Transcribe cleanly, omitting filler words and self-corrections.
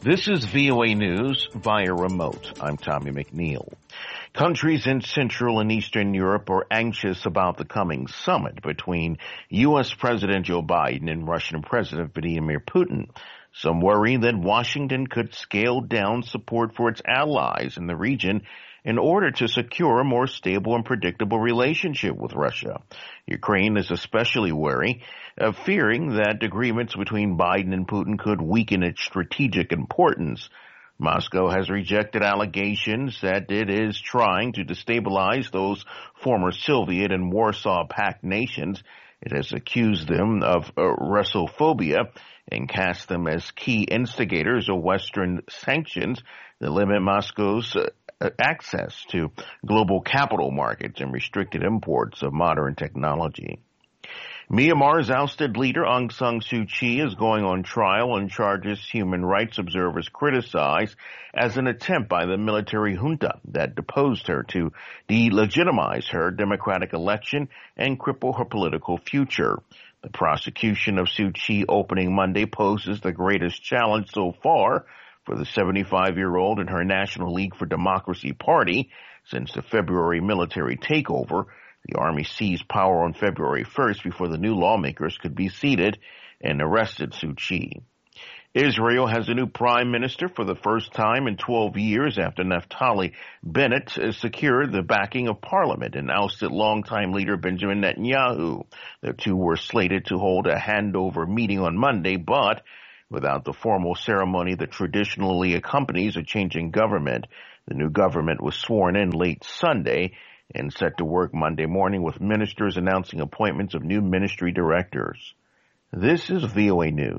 This is VOA News via remote. I'm Tommy McNeil. Countries in Central and Eastern Europe are anxious about the coming summit between U.S. President Joe Biden and Russian President Vladimir Putin. Some worry that Washington could scale down support for its allies in the region in order to secure a more stable and predictable relationship with Russia. Ukraine is especially wary, fearing that agreements between Biden and Putin could weaken its strategic importance. Moscow has rejected allegations that it is trying to destabilize those former Soviet and Warsaw Pact nations. It has accused them of Russophobia and cast them as key instigators of Western sanctions that limit Moscow's access to global capital markets and restricted imports of modern technology. Myanmar's ousted leader Aung San Suu Kyi is going on trial on charges human rights observers criticize as an attempt by the military junta that deposed her to delegitimize her democratic election and cripple her political future. The prosecution of Suu Kyi opening Monday poses the greatest challenge so far for the 75-year-old and her National League for Democracy party since the February military takeover. The army seized power on February 1st before the new lawmakers could be seated and arrested Suu Kyi. Israel has a new prime minister for the first time in 12 years after Naftali Bennett secured the backing of parliament and ousted longtime leader Benjamin Netanyahu. The two were slated to hold a handover meeting on Monday, but without the formal ceremony that traditionally accompanies a changing government. The new government was sworn in late Sunday and set to work Monday morning with ministers announcing appointments of new ministry directors. This is VOA News.